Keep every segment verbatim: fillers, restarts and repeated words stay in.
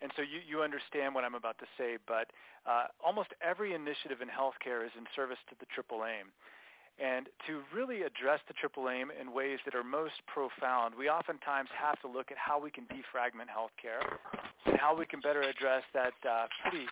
And so you, you understand what I'm about to say, but uh, almost every initiative in healthcare is in service to the triple aim. And to really address the triple aim in ways that are most profound, we oftentimes have to look at how we can defragment healthcare and how we can better address that uh, pretty,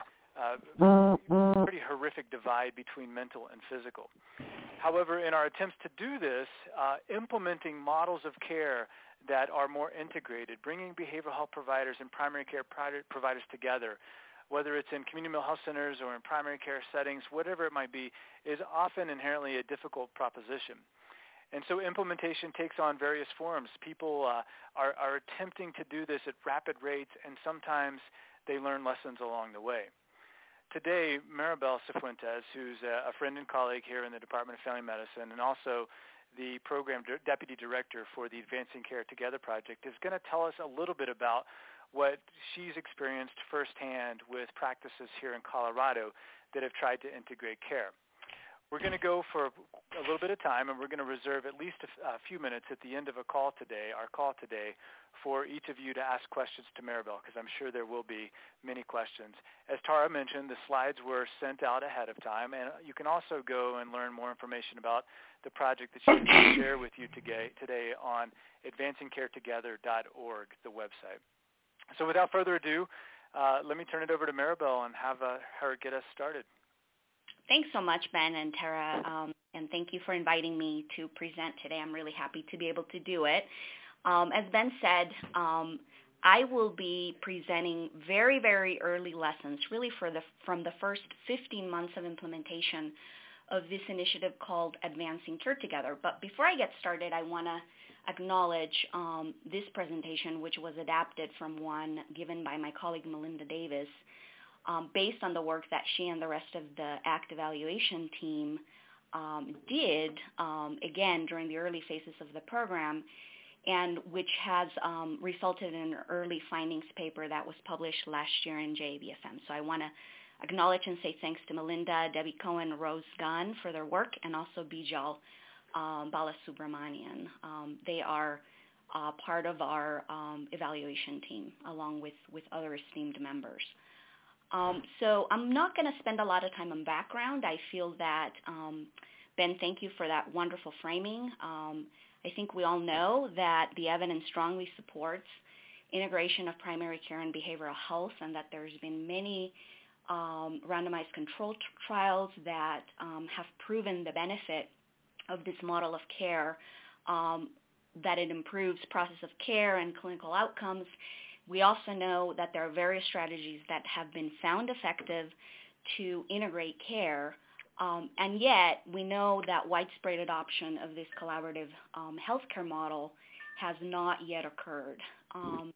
uh, pretty horrific divide between mental and physical. However, in our attempts to do this, uh, implementing models of care that are more integrated, bringing behavioral health providers and primary care providers together, whether it's in community mental health centers or in primary care settings, whatever it might be, is often inherently a difficult proposition. And so implementation takes on various forms. People uh, are, are attempting to do this at rapid rates, and sometimes they learn lessons along the way. Today, Maribel Cifuentes, who's a friend and colleague here in the Department of Family Medicine and also the program de- deputy director for the Advancing Care Together project, is going to tell us a little bit about what she's experienced firsthand with practices here in Colorado that have tried to integrate care. We're going to go for a little bit of time, and we're going to reserve at least a, f- a few minutes at the end of a call today, our call today, for each of you to ask questions to Maribel, because I'm sure there will be many questions. As Tara mentioned, the slides were sent out ahead of time, and you can also go and learn more information about the project that she's going to share with you today, today on advancing care together dot org, the website. So without further ado, uh, let me turn it over to Maribel and have uh, her get us started. Thanks so much, Ben and Tara, um, and thank you for inviting me to present today. I'm really happy to be able to do it. Um, as Ben said, um, I will be presenting very, very early lessons, really for the, from the first fifteen months of implementation of this initiative called Advancing Care Together. But before I get started, I want to acknowledge um, this presentation, which was adapted from one given by my colleague Melinda Davis, Um, based on the work that she and the rest of the ACT evaluation team um, did, um, again, during the early phases of the program, and which has um, resulted in an early findings paper that was published last year in J A B F M. So I want to acknowledge and say thanks to Melinda, Debbie Cohen, Rose Gunn for their work, and also Bijal um, Balasubramanian. Um, they are uh, part of our um, evaluation team, along with, with other esteemed members. Um, so I'm not going to spend a lot of time on background. I feel that, um, Ben, thank you for that wonderful framing. Um, I think we all know that the evidence strongly supports integration of primary care and behavioral health, and that there's been many um, randomized control t- trials that um, have proven the benefit of this model of care, um, that it improves process of care and clinical outcomes. We also know that there are various strategies that have been found effective to integrate care, um, and yet we know that widespread adoption of this collaborative um, healthcare model has not yet occurred. Um,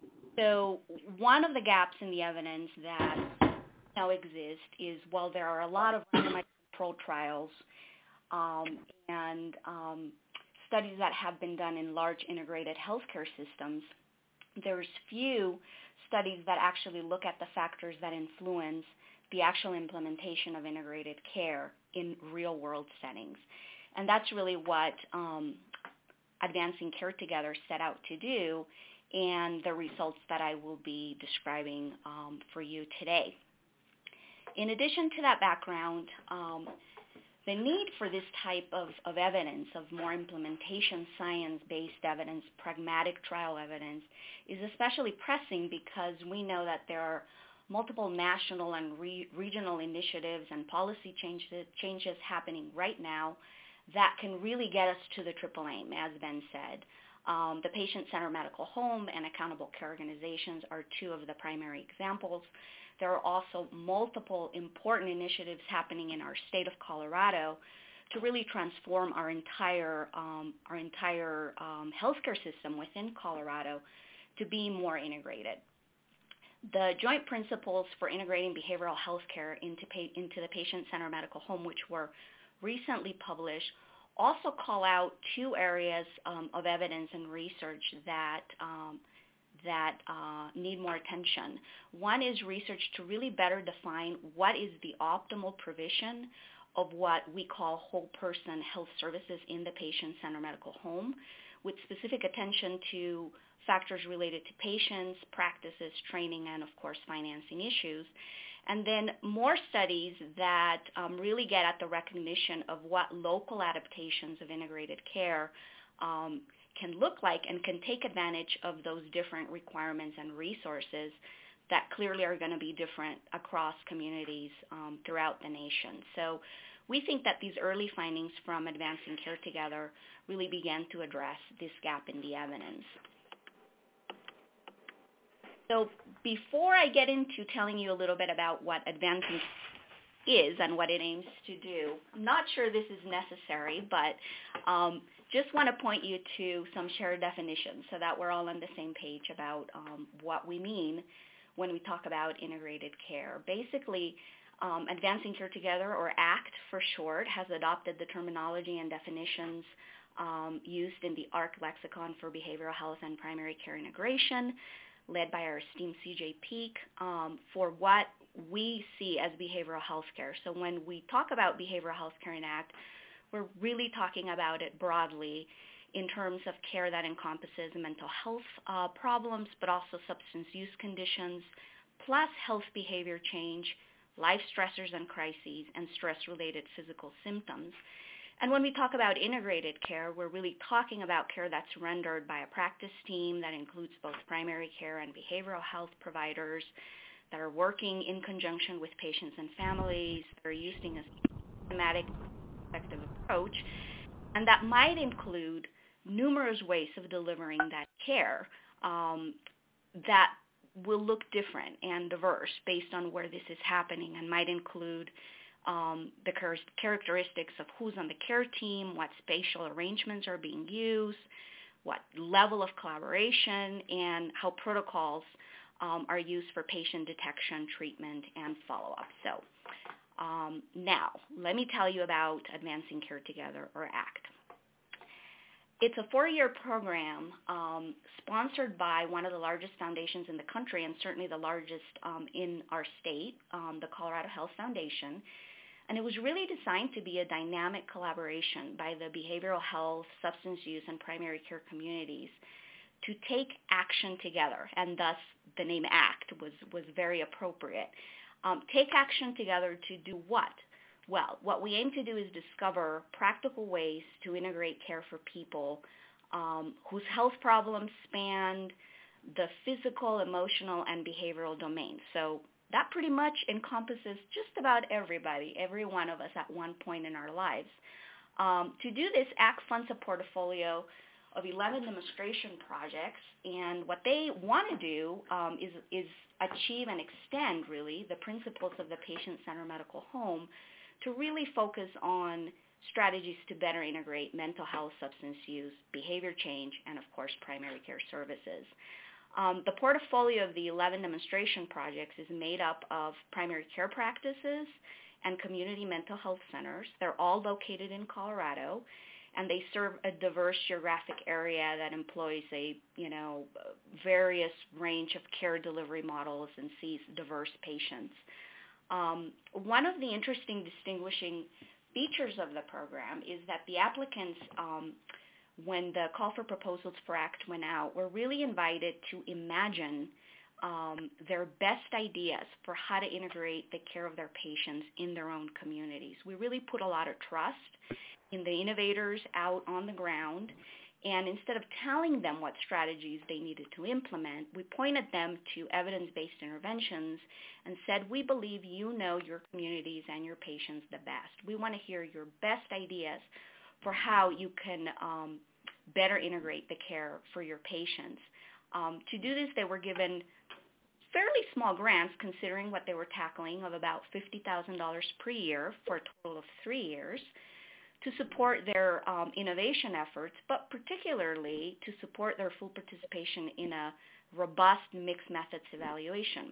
so one of the gaps in the evidence that now exist is, while there are a lot of randomized controlled trials um, and um, studies that have been done in large integrated healthcare systems, there's few studies that actually look at the factors that influence the actual implementation of integrated care in real-world settings. And that's really what um, Advancing Care Together set out to do, and the results that I will be describing um, for you today. In addition to that background, um, the need for this type of, of evidence, of more implementation science-based evidence, pragmatic trial evidence, is especially pressing because we know that there are multiple national and re- regional initiatives and policy changes, changes happening right now that can really get us to the triple aim, as Ben said. Um, the patient-centered medical home and accountable care organizations are two of the primary examples. There are also multiple important initiatives happening in our state of Colorado to really transform our entire um, our entire um, healthcare system within Colorado to be more integrated. The joint principles for integrating behavioral healthcare into pa- into the patient-centered medical home, which were recently published, also call out two areas um, of evidence and research that um, that uh, need more attention. One is research to really better define what is the optimal provision of what we call whole person health services in the patient-centered medical home, with specific attention to factors related to patients, practices, training, and of course financing issues. And then more studies that um, really get at the recognition of what local adaptations of integrated care um, can look like and can take advantage of those different requirements and resources that clearly are going to be different across communities um, throughout the nation. So we think that these early findings from Advancing Care Together really began to address this gap in the evidence. So before I get into telling you a little bit about what Advancing is and what it aims to do, I'm not sure this is necessary, but um, just want to point you to some shared definitions so that we're all on the same page about um, what we mean when we talk about integrated care. Basically, um, Advancing Care Together, or ACT for short, has adopted the terminology and definitions um, used in the A R C lexicon for behavioral health and primary care integration, led by our esteemed C J Peak, um, for what we see as behavioral health care. So when we talk about behavioral health care in ACT, we're really talking about it broadly in terms of care that encompasses mental health uh, problems, but also substance use conditions, plus health behavior change, life stressors and crises, and stress-related physical symptoms. And when we talk about integrated care, we're really talking about care that's rendered by a practice team that includes both primary care and behavioral health providers that are working in conjunction with patients and families, that are using a systematic, effective approach, and that might include numerous ways of delivering that care um, that will look different and diverse based on where this is happening, and might include um, the char- characteristics of who's on the care team, what spatial arrangements are being used, what level of collaboration, and how protocols um, are used for patient detection, treatment, and follow-up. So um, now, let me tell you about Advancing Care Together, or ACT. It's a four-year program um, sponsored by one of the largest foundations in the country, and certainly the largest um, in our state, um, the Colorado Health Foundation. And it was really designed to be a dynamic collaboration by the behavioral health, substance use, and primary care communities to take action together, and thus the name ACT was, was very appropriate. Um, take action together to do what? Well, what we aim to do is discover practical ways to integrate care for people um, whose health problems span the physical, emotional, and behavioral domains. So that pretty much encompasses just about everybody, every one of us at one point in our lives. Um, to do this, ACT funds a portfolio of eleven demonstration projects, and what they want to do um, is, is achieve and extend, really, the principles of the patient-centered medical home to really focus on strategies to better integrate mental health, substance use, behavior change, and of course, primary care services. Um, the portfolio of the eleven demonstration projects is made up of primary care practices and community mental health centers. They're all located in Colorado, and they serve a diverse geographic area that employs a, you know, various range of care delivery models and sees diverse patients. Um, one of the interesting distinguishing features of the program is that the applicants, um, when the call for proposals for ACT went out, were really invited to imagine um, their best ideas for how to integrate the care of their patients in their own communities. We really put a lot of trust in the innovators out on the ground, and instead of telling them what strategies they needed to implement, we pointed them to evidence-based interventions and said, we believe you know your communities and your patients the best. We want to hear your best ideas for how you can um, better integrate the care for your patients. Um, to do this, they were given fairly small grants, considering what they were tackling, of about fifty thousand dollars per year for a total of three years, to support their um, innovation efforts, but particularly to support their full participation in a robust mixed methods evaluation.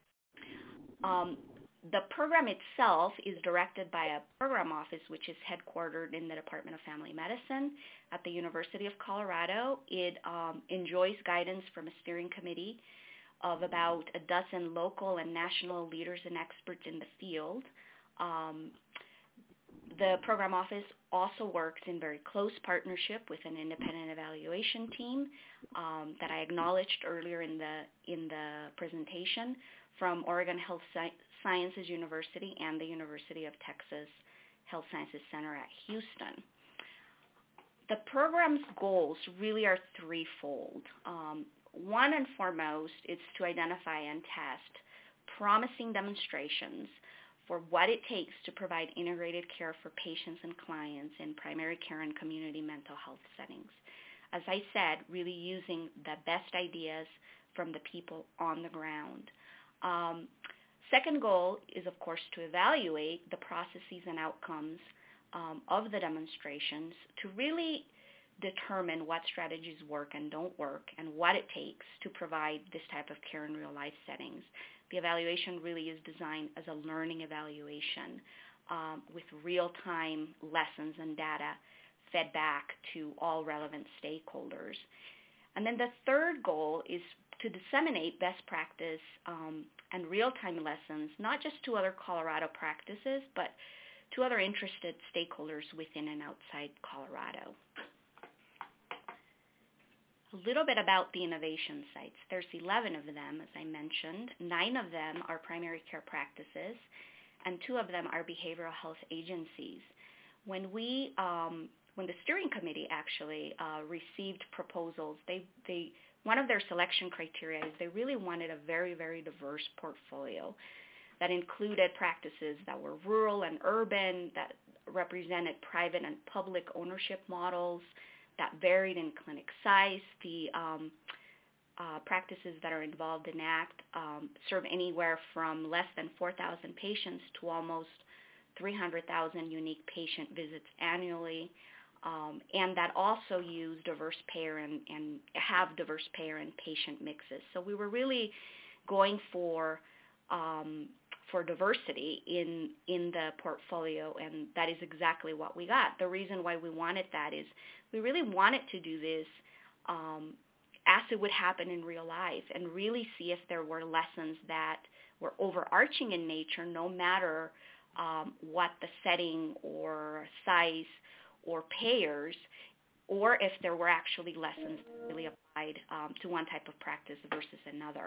Um, the program itself is directed by a program office which is headquartered in the Department of Family Medicine at the University of Colorado. It um, enjoys guidance from a steering committee of about a dozen local and national leaders and experts in the field. Um, The program office also works in very close partnership with an independent evaluation team um, that I acknowledged earlier in the in the presentation from Oregon Health Sci- Sciences University and the University of Texas Health Sciences Center at Houston. The program's goals really are threefold. Um, one and foremost is to identify and test promising demonstrations for what it takes to provide integrated care for patients and clients in primary care and community mental health settings. As I said, really using the best ideas from the people on the ground. Um, second goal is, of course, to evaluate the processes and outcomes um, of the demonstrations to really determine what strategies work and don't work and what it takes to provide this type of care in real-life settings. The evaluation really is designed as a learning evaluation um, with real-time lessons and data fed back to all relevant stakeholders. And then the third goal is to disseminate best practice um, and real-time lessons, not just to other Colorado practices, but to other interested stakeholders within and outside Colorado. A little bit about the innovation sites. There's eleven of them, as I mentioned. Nine of them are primary care practices, and two of them are behavioral health agencies. When we, um, when the steering committee actually uh, received proposals, they, they, one of their selection criteria is they really wanted a very, very diverse portfolio that included practices that were rural and urban, that represented private and public ownership models, that varied in clinic size. The um, uh, practices that are involved in ACT um, serve anywhere from less than four thousand patients to almost three hundred thousand unique patient visits annually, um, and that also use diverse payer and, and have diverse payer and patient mixes. So we were really going for um, for diversity in in the portfolio, and that is exactly what we got. The reason why we wanted that is we really wanted to do this um, as it would happen in real life and really see if there were lessons that were overarching in nature, no matter um, what the setting or size or payers, or if there were actually lessons that really applied um, to one type of practice versus another.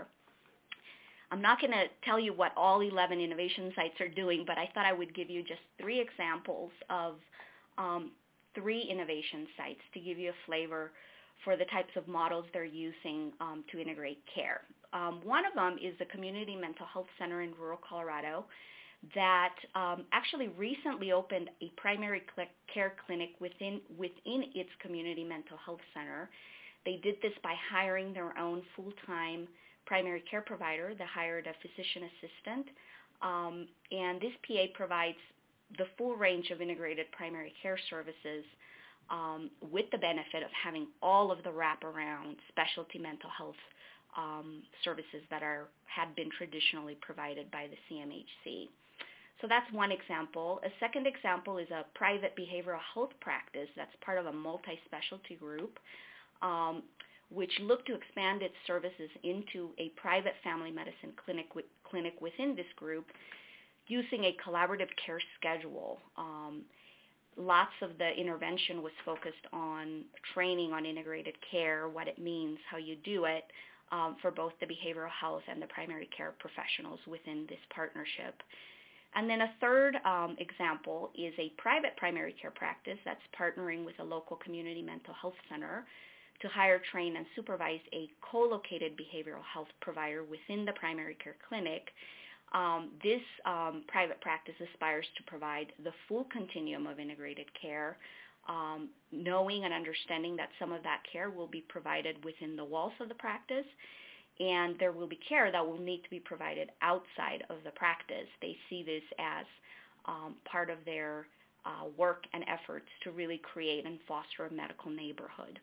I'm not going to tell you what all eleven innovation sites are doing, but I thought I would give you just three examples of um, three innovation sites to give you a flavor for the types of models they're using um, to integrate care. Um, one of them is the Community Mental Health Center in rural Colorado that um, actually recently opened a primary cl- care clinic within, within its community mental health center. They did this by hiring their own full-time primary care provider. They hired a physician assistant, um, and this P A provides the full range of integrated primary care services um, with the benefit of having all of the wraparound specialty mental health um, services that are had been traditionally provided by the C M H C. So that's one example. A second example is a private behavioral health practice that's part of a multi-specialty group, um, which looked to expand its services into a private family medicine clinic, w- clinic within this group using a collaborative care schedule. Um, lots of the intervention was focused on training on integrated care, what it means, how you do it, um, for both the behavioral health and the primary care professionals within this partnership. And then a third um, example is a private primary care practice that's partnering with a local community mental health center to hire, train, and supervise a co-located behavioral health provider within the primary care clinic. Um, this um, private practice aspires to provide the full continuum of integrated care, um, knowing and understanding that some of that care will be provided within the walls of the practice, and there will be care that will need to be provided outside of the practice. They see this as um, part of their uh, work and efforts to really create and foster a medical neighborhood.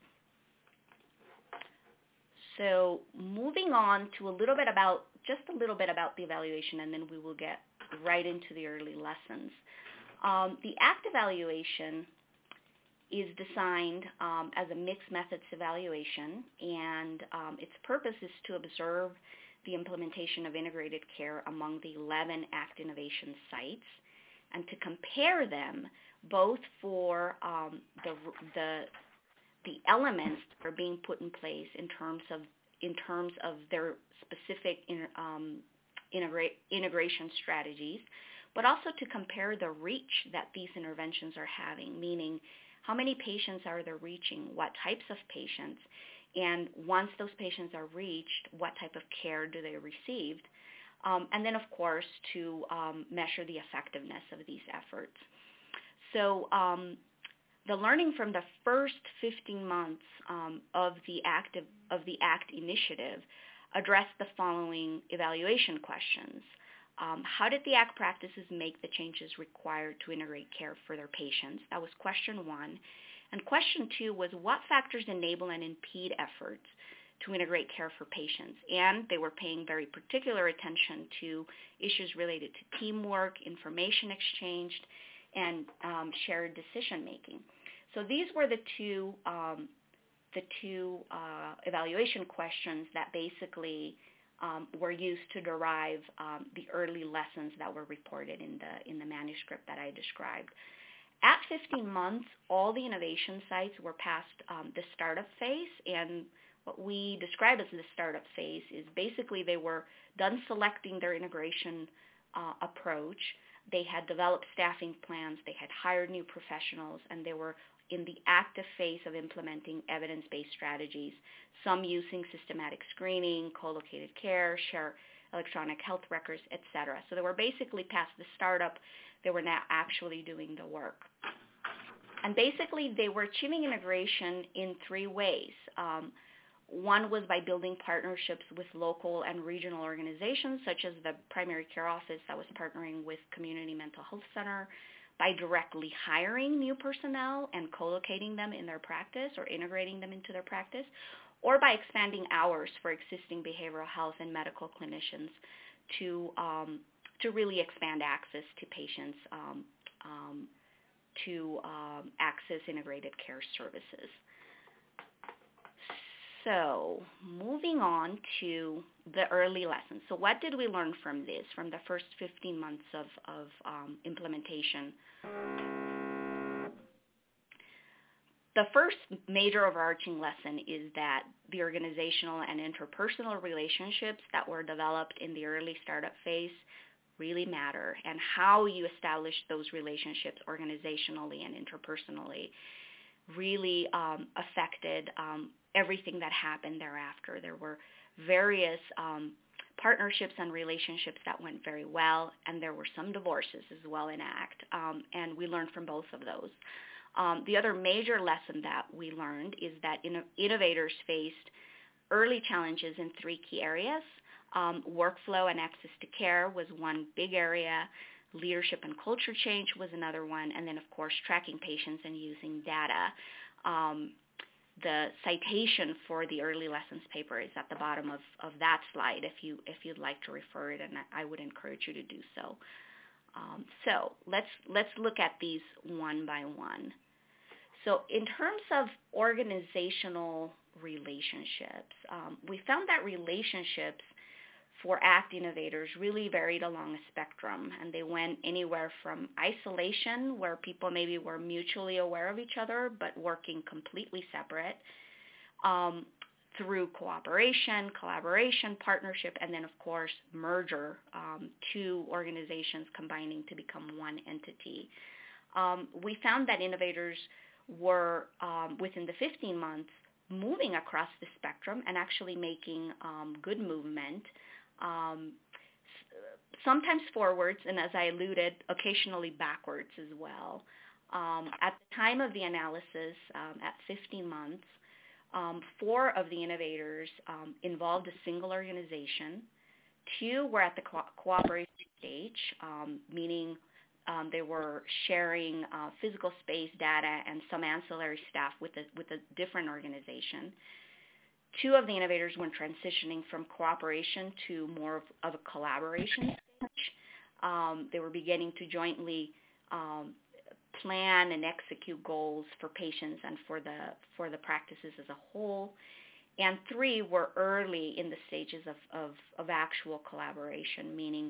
So moving on to a little bit about, just a little bit about the evaluation, and then we will get right into the early lessons. Um, the ACT evaluation is designed um, as a mixed methods evaluation, and um, its purpose is to observe the implementation of integrated care among the eleven ACT innovation sites. and to compare them both for um, the the the elements that are being put in place in terms of in terms of their specific in, um, integra- integration strategies, but also to compare the reach that these interventions are having, meaning how many patients are they reaching, what types of patients, and once those patients are reached, what type of care do they receive, um, and then of course to um, measure the effectiveness of these efforts. So um, the learning from the first fifteen months um, of the active of the ACT initiative addressed the following evaluation questions. Um, how did the ACT practices make the changes required to integrate care for their patients? That was question one. And question two was, what factors enable and impede efforts to integrate care for patients? And they were paying very particular attention to issues related to teamwork, information exchanged, and um, shared decision making. So these were the two um, the two uh, evaluation questions that basically um, were used to derive um, the early lessons that were reported in the in the manuscript that I described. At fifteen months, all the innovation sites were past um, the startup phase, and what we describe as the startup phase is basically they were done selecting their integration uh, approach. They had developed staffing plans, they had hired new professionals, and they were in the active phase of implementing evidence-based strategies, some using systematic screening, co-located care, share electronic health records, et cetera. So they were basically past the startup. They were now actually doing the work. And basically, they were achieving integration in three ways. Um, One was by building partnerships with local and regional organizations, such as the primary care office that was partnering with Community Mental Health Center, by directly hiring new personnel and co-locating them in their practice or integrating them into their practice, or by expanding hours for existing behavioral health and medical clinicians to um, to really expand access to patients um, um, to um, access integrated care services. So moving on to the early lessons. So what did we learn from this, from the first fifteen months of, of um, implementation? The first major overarching lesson is that the organizational and interpersonal relationships that were developed in the early startup phase really matter, and how you establish those relationships organizationally and interpersonally really um, affected um, everything that happened thereafter. There were various um, partnerships and relationships that went very well, and there were some divorces as well in ACT, um, and we learned from both of those. Um, the other major lesson that we learned is that inno- innovators faced early challenges in three key areas. Um, workflow and access to care was one big area. Leadership and culture change was another one, and then, of course, tracking patients and using data. Um, the citation for the early lessons paper is at the bottom of, of that slide if, you, if you'd like to refer it, and I would encourage you to do so. Um, so let's, let's look at these one by one. So in terms of organizational relationships, um, we found that relationships for ACT innovators really varied along a spectrum, and they went anywhere from isolation, where people maybe were mutually aware of each other but working completely separate, um, through cooperation, collaboration, partnership, and then, of course, merger, um, two organizations combining to become one entity. Um, we found that innovators were, um, within the fifteen months, moving across the spectrum and actually making um, good movement. Um, sometimes forwards, and as I alluded, occasionally backwards as well. Um, at the time of the analysis, um, at fifteen months, um, four of the innovators um, involved a single organization. Two were at the co- cooperation stage, um, meaning um, they were sharing uh, physical space data and some ancillary staff with a, with a different organization. Two of the innovators were transitioning from cooperation to more of, of a collaboration stage. Um, they were beginning to jointly um, plan and execute goals for patients and for the for the practices as a whole. And three were early in the stages of, of, of actual collaboration, meaning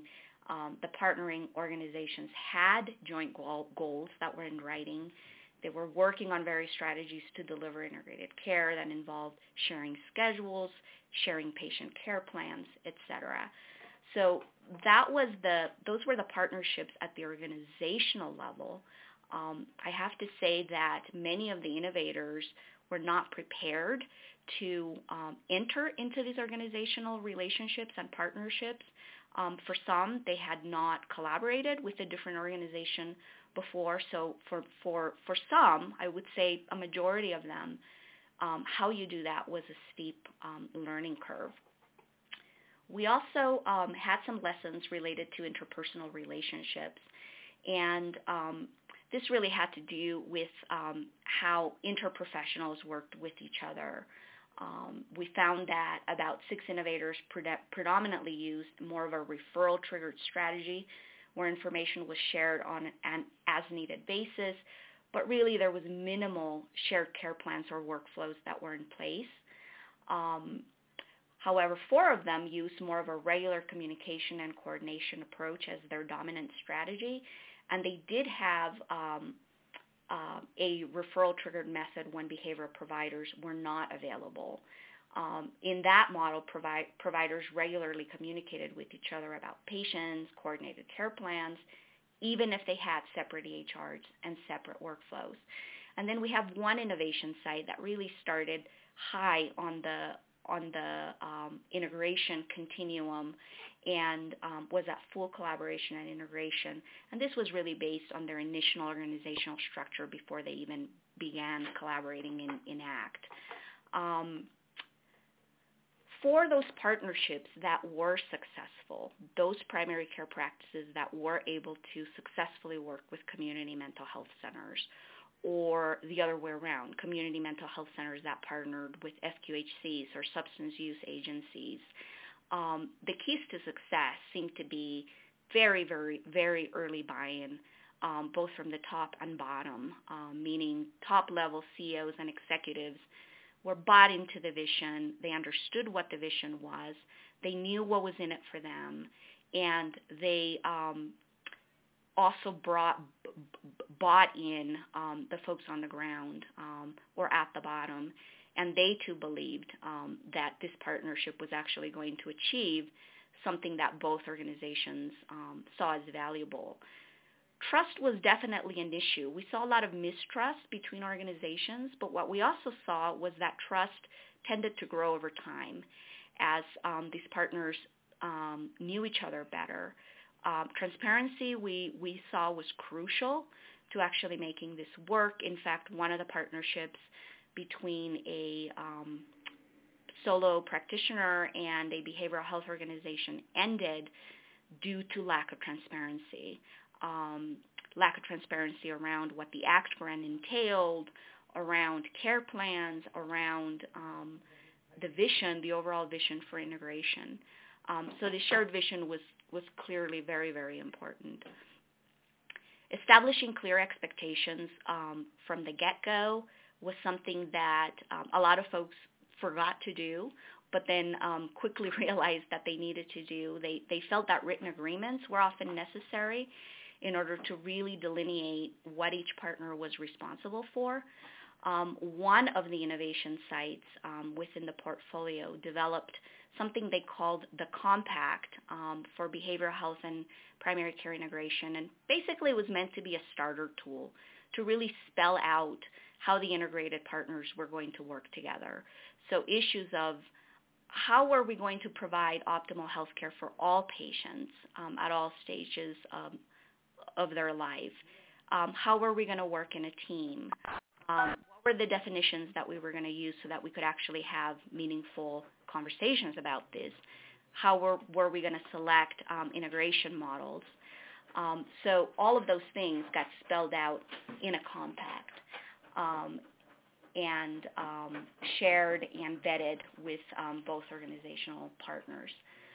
Um, the partnering organizations had joint goal, goals that were in writing. They were working on various strategies to deliver integrated care that involved sharing schedules, sharing patient care plans, et cetera. So that was the, those were the partnerships at the organizational level. Um, I have to say that many of the innovators were not prepared to um, enter into these organizational relationships and partnerships. Um, for some, they had not collaborated with a different organization before. So for, for, for some, I would say a majority of them, um, how you do that was a steep um, learning curve. We also um, had some lessons related to interpersonal relationships, and um, this really had to do with um, how interprofessionals worked with each other. Um, we found that about six innovators pred- predominantly used more of a referral-triggered strategy where information was shared on an as-needed basis, but really there was minimal shared care plans or workflows that were in place. Um, however, four of them used more of a regular communication and coordination approach as their dominant strategy, and they did have um, Uh, a referral-triggered method when behavioral providers were not available. Um, in that model, provi- providers regularly communicated with each other about patients, coordinated care plans, even if they had separate E H Rs and separate workflows. And then we have one innovation site that really started high on the on the um, integration continuum and um, was at full collaboration and integration. And this was really based on their initial organizational structure before they even began collaborating in, in ACT. Um, for those partnerships that were successful, those primary care practices that were able to successfully work with community mental health centers, or the other way around, community mental health centers that partnered with F Q H Cs or substance use agencies, um, the keys to success seem to be very, very, very early buy-in, um, both from the top and bottom, um, meaning top-level C E Os and executives were bought into the vision. They understood what the vision was. They knew what was in it for them, and they um, also brought, b- b- bought in um, the folks on the ground um, or at the bottom, and they too believed um, that this partnership was actually going to achieve something that both organizations um, saw as valuable. Trust was definitely an issue. We saw a lot of mistrust between organizations, but what we also saw was that trust tended to grow over time as um, these partners um, knew each other better. Um, transparency we, we saw was crucial to actually making this work. In fact, one of the partnerships between a um, solo practitioner and a behavioral health organization ended due to lack of transparency. Um, lack of transparency around what the ACT grant entailed, around care plans, around um, the vision, the overall vision for integration. Um, so the shared vision was, was clearly very, very important. Establishing clear expectations um, from the get-go was something that um, a lot of folks forgot to do, but then um, quickly realized that they needed to do. They, they felt that written agreements were often necessary in order to really delineate what each partner was responsible for. Um, one of the innovation sites um, within the portfolio developed something they called the Compact um, for behavioral health and primary care integration, and basically it was meant to be a starter tool to really spell out how the integrated partners were going to work together. So issues of how are we going to provide optimal health care for all patients um, at all stages um, of their life? Um, how were we going to work in a team? Um, what were the definitions that we were going to use so that we could actually have meaningful conversations about this? How were, were we going to select um, integration models? Um, so all of those things got spelled out in a compact um, and um, shared and vetted with um, both organizational partners.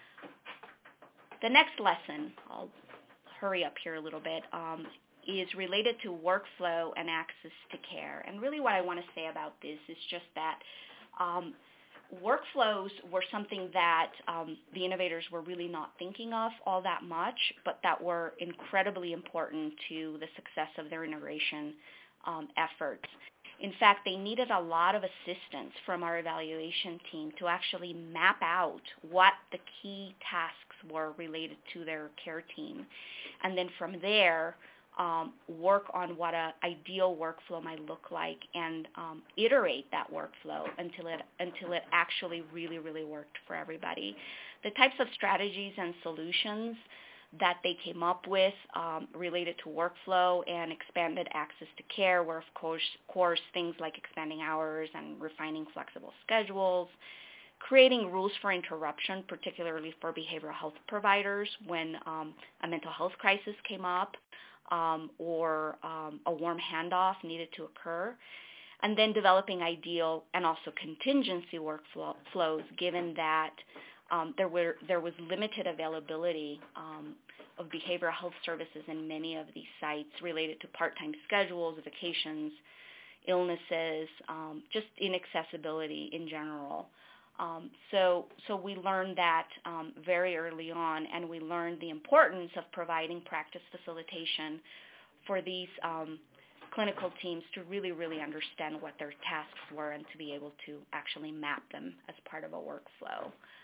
The next lesson, I'll hurry up here a little bit, um, is related to workflow and access to care. And really what I want to say about this is just that um, workflows were something that um, the innovators were really not thinking of all that much, but that were incredibly important to the success of their integration um, efforts. In fact, they needed a lot of assistance from our evaluation team to actually map out what the key tasks were related to their care team. And then from there, um, work on what an ideal workflow might look like and um, iterate that workflow until it, until it actually really, really worked for everybody. The types of strategies and solutions that they came up with um, related to workflow and expanded access to care were, of course, course, things like expanding hours and refining flexible schedules, creating rules for interruption, particularly for behavioral health providers when um, a mental health crisis came up um, or um, a warm handoff needed to occur, and then developing ideal and also contingency workflows given that Um, there were there was limited availability um, of behavioral health services in many of these sites related to part-time schedules, vacations, illnesses, um, just inaccessibility in general. Um, so so we learned that um, very early on, and we learned the importance of providing practice facilitation for these um, clinical teams to really, really understand what their tasks were and to be able to actually map them as part of a workflow.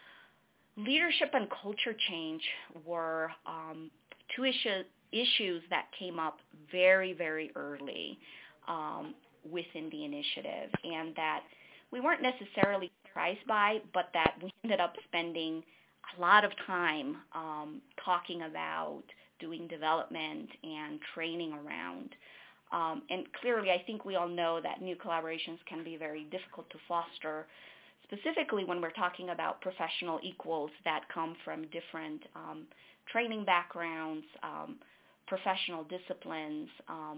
Leadership and culture change were um, two issue, issues that came up very, very early um, within the initiative, and that we weren't necessarily surprised by, but that we ended up spending a lot of time um, talking about, doing development and training around. Um, and clearly, I think we all know that new collaborations can be very difficult to foster, specifically when we're talking about professional equals that come from different um, training backgrounds, um, professional disciplines, um,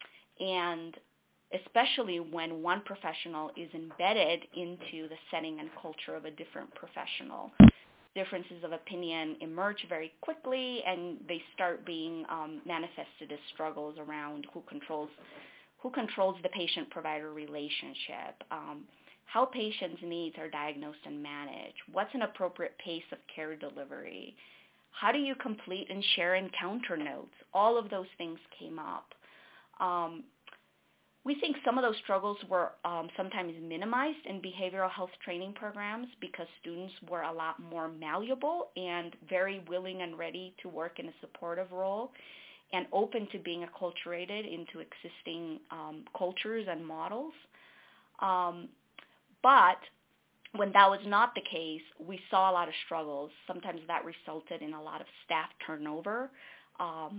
and especially when one professional is embedded into the setting and culture of a different professional. Differences of opinion emerge very quickly, and they start being um, manifested as struggles around who controls who controls the patient-provider relationship, um, how patients' needs are diagnosed and managed, what's an appropriate pace of care delivery, how do you complete and share encounter notes. All of those things came up. Um, we think some of those struggles were um, sometimes minimized in behavioral health training programs because students were a lot more malleable and very willing and ready to work in a supportive role and open to being acculturated into existing um, cultures and models. Um, But when that was not the case, we saw a lot of struggles. Sometimes that resulted in a lot of staff turnover. Um,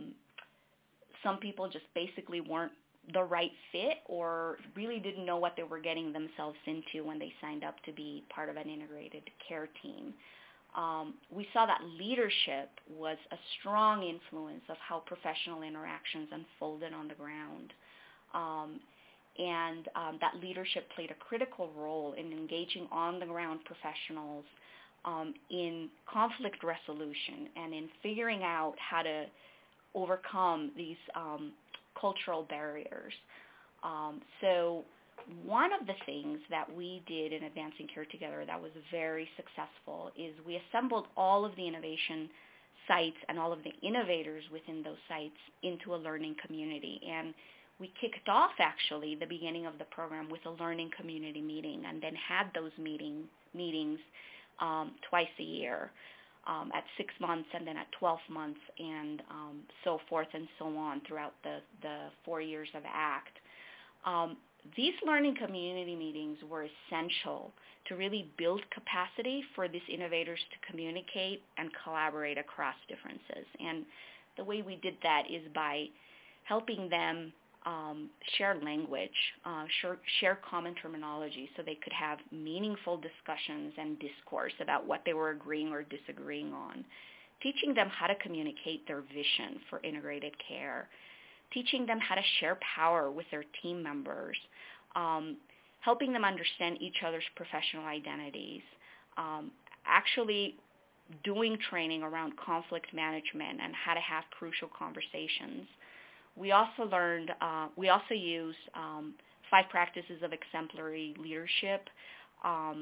some people just basically weren't the right fit or really didn't know what they were getting themselves into when they signed up to be part of an integrated care team. Um, we saw that leadership was a strong influence of how professional interactions unfolded on the ground. Um, And um, that leadership played a critical role in engaging on-the-ground professionals um, in conflict resolution and in figuring out how to overcome these um, cultural barriers. Um, so one of the things that we did in Advancing Care Together that was very successful is we assembled all of the innovation sites and all of the innovators within those sites into a learning community. And we kicked off, actually, the beginning of the program with a learning community meeting and then had those meeting, meetings um, twice a year um, at six months and then at twelve months and um, so forth and so on throughout the, the four years of ACT. Um, these learning community meetings were essential to really build capacity for these innovators to communicate and collaborate across differences. And the way we did that is by helping them Um, share language, uh, share, share common terminology so they could have meaningful discussions and discourse about what they were agreeing or disagreeing on, teaching them how to communicate their vision for integrated care, teaching them how to share power with their team members, um, helping them understand each other's professional identities, um, actually doing training around conflict management and how to have crucial conversations. We also learned, uh, we also used um, five practices of exemplary leadership um,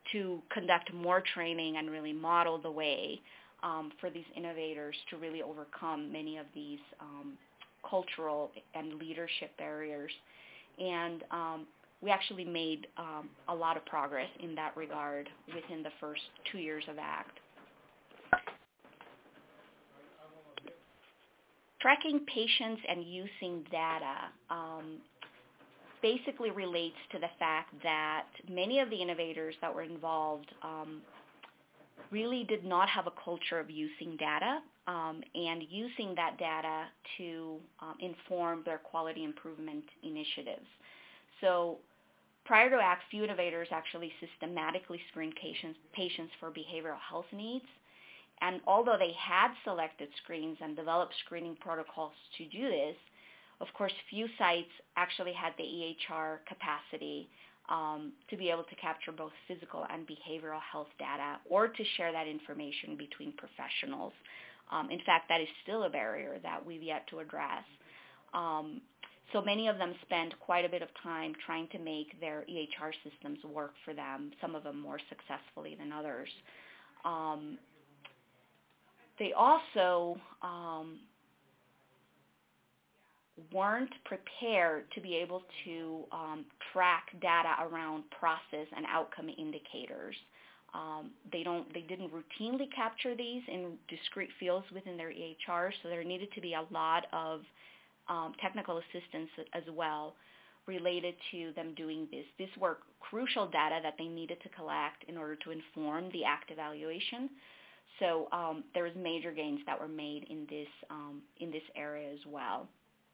to conduct more training and really model the way um, for these innovators to really overcome many of these um, cultural and leadership barriers. And um, we actually made um, a lot of progress in that regard within the first two years of ACT. Tracking patients and using data um, basically relates to the fact that many of the innovators that were involved um, really did not have a culture of using data um, and using that data to um, inform their quality improvement initiatives. So prior to ACT, few innovators actually systematically screened patients, patients for behavioral health needs. And although they had selected screens and developed screening protocols to do this, of course, few sites actually had the E H R capacity um, to be able to capture both physical and behavioral health data or to share that information between professionals. Um, in fact, that is still a barrier that we've yet to address. Um, so many of them spend quite a bit of time trying to make their E H R systems work for them, some of them more successfully than others. Um, they also um, weren't prepared to be able to um, track data around process and outcome indicators. Um, they don't, they didn't routinely capture these in discrete fields within their E H R, so there needed to be a lot of um, technical assistance as well related to them doing this. These were crucial data that they needed to collect in order to inform the ACT evaluation. So um, there was major gains that were made in this um, in this area as well.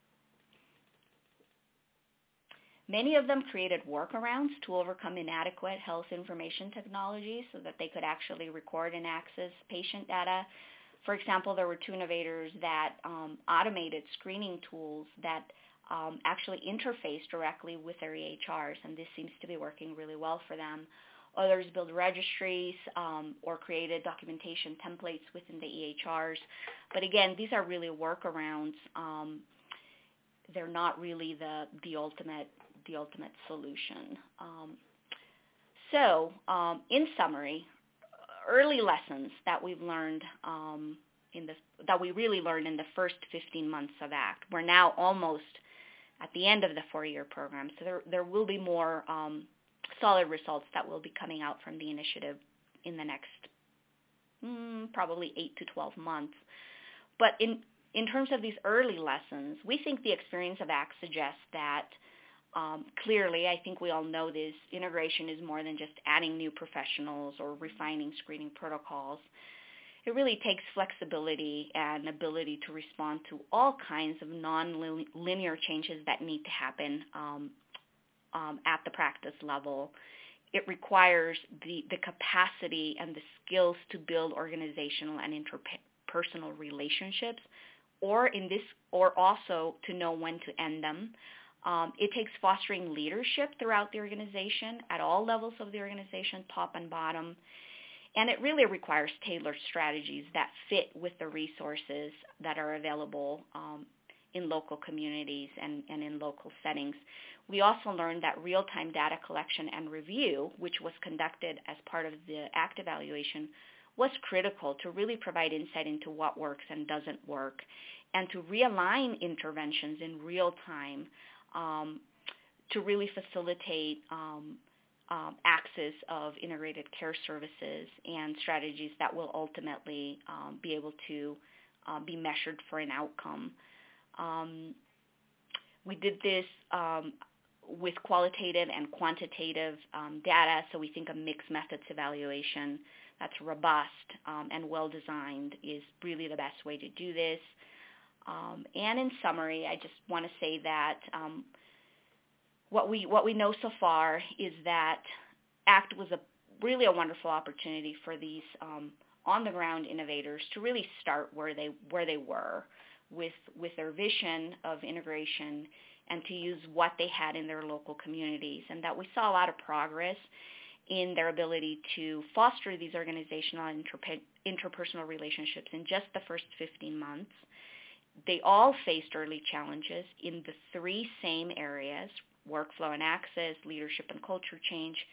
Many of them created workarounds to overcome inadequate health information technology so that they could actually record and access patient data. For example, there were two innovators that um, automated screening tools that um, actually interface directly with their E H Rs, and this seems to be working really well for them. Others built registries um, or created documentation templates within the E H Rs. But again, these are really workarounds. Um, they're not really the, the ultimate the ultimate solution. Um, so, um, in summary, early lessons that we've learned um, in the that we really learned in the first fifteen months of ACT. We're now almost at the end of the four-year program, so there there will be more um, solid results that will be coming out from the initiative in the next mm, probably eight to twelve months. But in in terms of these early lessons, we think the experience of ACT suggests that Um, clearly, I think we all know this, integration is more than just adding new professionals or refining screening protocols. It really takes flexibility and ability to respond to all kinds of non-linear changes that need to happen um, um, at the practice level. It requires the, the capacity and the skills to build organizational and interpersonal relationships, or in this, or also to know when to end them. Um, it takes fostering leadership throughout the organization at all levels of the organization, top and bottom. And it really requires tailored strategies that fit with the resources that are available um, in local communities and, and in local settings. We also learned that real-time data collection and review, which was conducted as part of the ACT evaluation, was critical to really provide insight into what works and doesn't work, and to realign interventions in real time Um, to really facilitate um, um, access of integrated care services and strategies that will ultimately um, be able to uh, be measured for an outcome. Um, we did this um, with qualitative and quantitative um, data, so we think a mixed methods evaluation that's robust um, and well-designed is really the best way to do this. Um, and in summary, I just want to say that um, what we what we know so far is that ACT was a really a wonderful opportunity for these um, on-the-ground innovators to really start where they where they were with with their vision of integration and to use what they had in their local communities, and that we saw a lot of progress in their ability to foster these organizational and interpe- interpersonal relationships in just the first fifteen months. They all faced early challenges in the three same areas: workflow and access, leadership and culture change.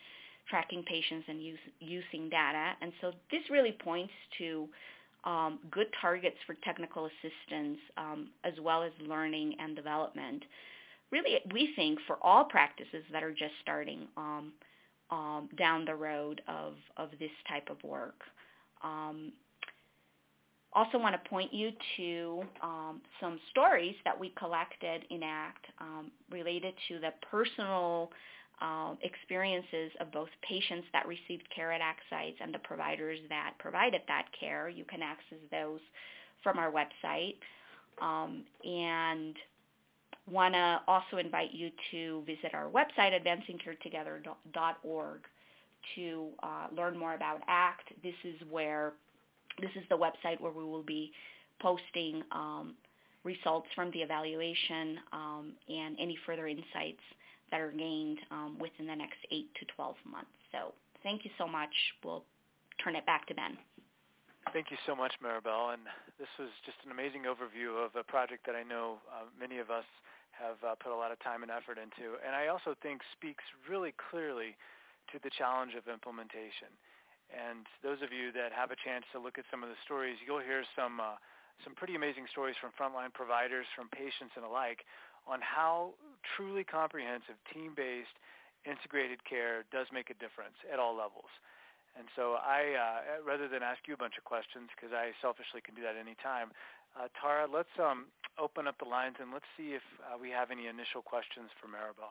tracking patients and use, using data. And so this really points to um, good targets for technical assistance um, as well as learning and development. Really, we think for all practices that are just starting um, um, down the road of, of this type of work. Um, also want to point you to um, some stories that we collected in ACT um, related to the personal um, experiences of both patients that received care at ACT sites and the providers that provided that care. You can access those from our website. Um, and want to also invite you to visit our website, advancing care together dot org, to uh, learn more about ACT. This is where, this is the website where we will be posting um, results from the evaluation um, and any further insights that are gained um, within the next eight to twelve months. So thank you so much. We'll turn it back to Ben. Thank you so much, Maribel. And this was just an amazing overview of a project that I know uh, many of us have uh, put a lot of time and effort into. And I also think speaks really clearly to the challenge of implementation. And those of you that have a chance to look at some of the stories, you'll hear some uh, some pretty amazing stories from frontline providers, from patients and alike, on how truly comprehensive, team-based, integrated care does make a difference at all levels. And so I, uh, rather than ask you a bunch of questions, because I selfishly can do that any time, uh, Tara, let's um, open up the lines and let's see if uh, we have any initial questions for Maribel.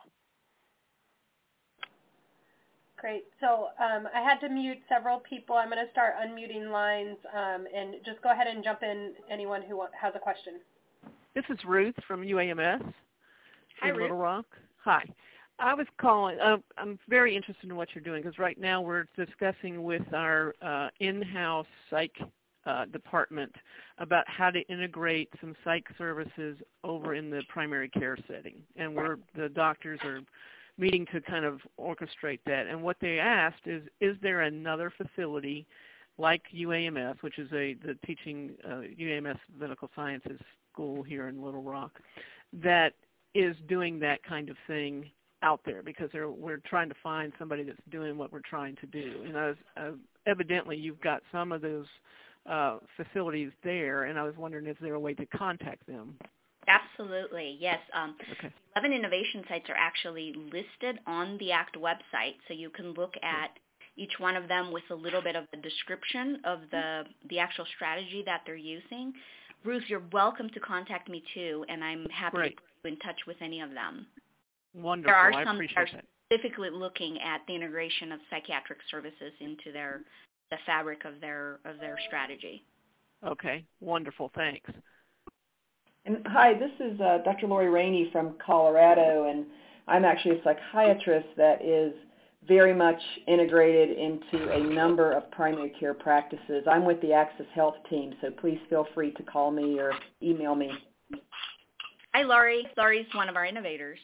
Great. So um, I had to mute several people. I'm going to start unmuting lines, um, and just go ahead and jump in, anyone who has a question. This is Ruth from U A M S Hi, in Ruth. Little Rock. Hi. I was calling, uh, I'm very interested in what you're doing, because right now we're discussing with our uh, in-house psych uh, department about how to integrate some psych services over in the primary care setting. And we're, the doctors are meeting to kind of orchestrate that. And what they asked is, is there another facility like U A M S, which is a the teaching uh, U A M S Medical Sciences School here in Little Rock, that is doing that kind of thing out there, because we're trying to find somebody that's doing what we're trying to do. And I was, uh, evidently you've got some of those uh, facilities there, and I was wondering, is there a way to contact them? Absolutely, yes. Um, okay. eleven innovation sites are actually listed on the ACT website, so you can look at each one of them with a little bit of a description of the, the actual strategy that they're using. Ruth, you're welcome to contact me too, and I'm happy Great. to put you in touch with any of them. Wonderful. There are I some appreciate that are that. specifically looking at the integration of psychiatric services into their the fabric of their of their strategy. Okay, wonderful. Thanks. And hi, this is uh, Doctor Lori Rainey from Colorado, and I'm actually a psychiatrist that is very much integrated into a number of primary care practices. I'm with the Access Health team, so please feel free to call me or email me. Hi, Lori. Lori's one of our innovators.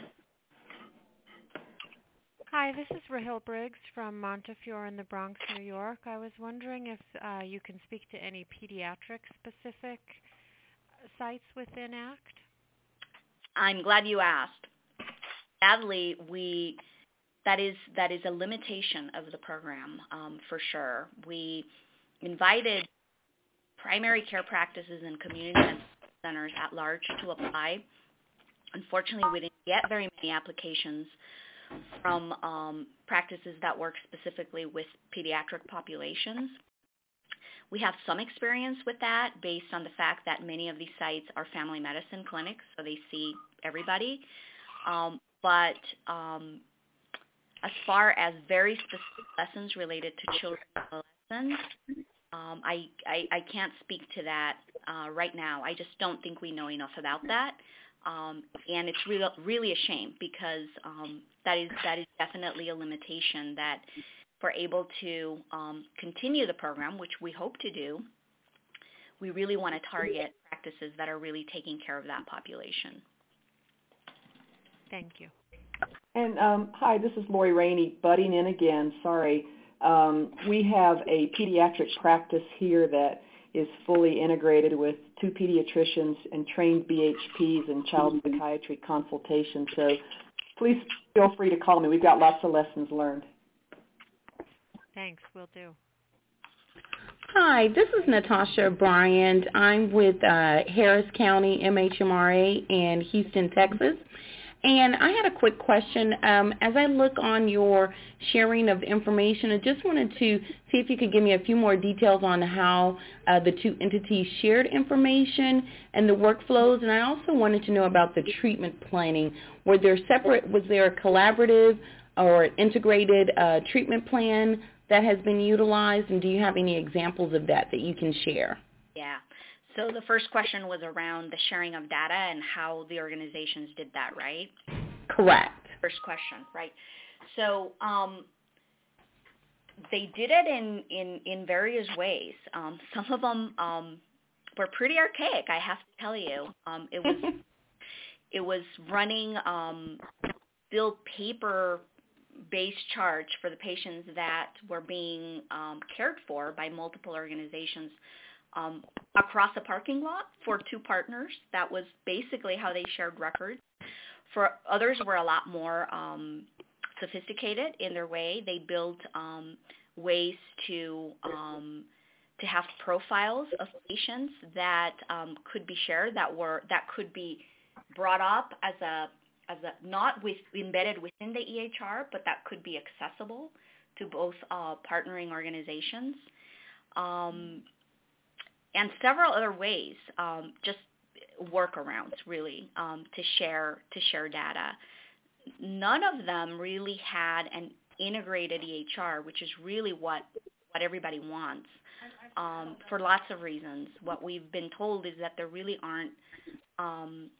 Hi, this is Rahil Briggs from Montefiore in the Bronx, New York. I was wondering if uh, you can speak to any pediatric-specific sites within ACT? I'm glad you asked. Sadly, we that is that is a limitation of the program um, for sure. We invited primary care practices and community centers at large to apply. Unfortunately, we didn't get very many applications from um, practices that work specifically with pediatric populations. We have some experience with that based on the fact that many of these sites are family medicine clinics, so they see everybody. Um, but um, as far as very specific lessons related to children and adolescents, um, I, I, I can't speak to that uh, right now. I just don't think we know enough about that. Um, and it's really, really a shame because um, that is that is definitely a limitation that if we're able to um, continue the program, which we hope to do, we really want to target practices that are really taking care of that population. Thank you. And um, hi, this is Lori Rainey, butting in again. Sorry. Um, we have a pediatric practice here that is fully integrated with two pediatricians and trained B H Ps and child psychiatry consultation. So please feel free to call me. We've got lots of lessons learned. Thanks, will do. Hi, this is Natasha Bryant. I'm with uh, Harris County M H M R A in Houston, Texas. And I had a quick question. Um, as I look on your sharing of information, I just wanted to see if you could give me a few more details on how uh, the two entities shared information and the workflows. And I also wanted to know about the treatment planning. Were there separate, was there a collaborative or integrated uh, treatment plan that has been utilized? And do you have any examples of that that you can share? Yeah. So the first question was around the sharing of data and how the organizations did that, right? Correct. First question, right. So um, they did it in, in, in various ways. Um, some of them um, were pretty archaic, I have to tell you. Um, it was it was running um, still paper-based charts for the patients that were being um, cared for by multiple organizations Um, across a parking lot for two partners. That was basically how they shared records. For others were a lot more um, sophisticated in their way. They built um, ways to um, to have profiles of patients that um, could be shared, that were that could be brought up as a as a not with embedded within the E H R, but that could be accessible to both uh, partnering organizations. Um, and several other ways, um, just workarounds really, um, to share to share data. None of them really had an integrated E H R, which is really what what everybody wants, um, for lots of reasons. What we've been told is that there really aren't, um,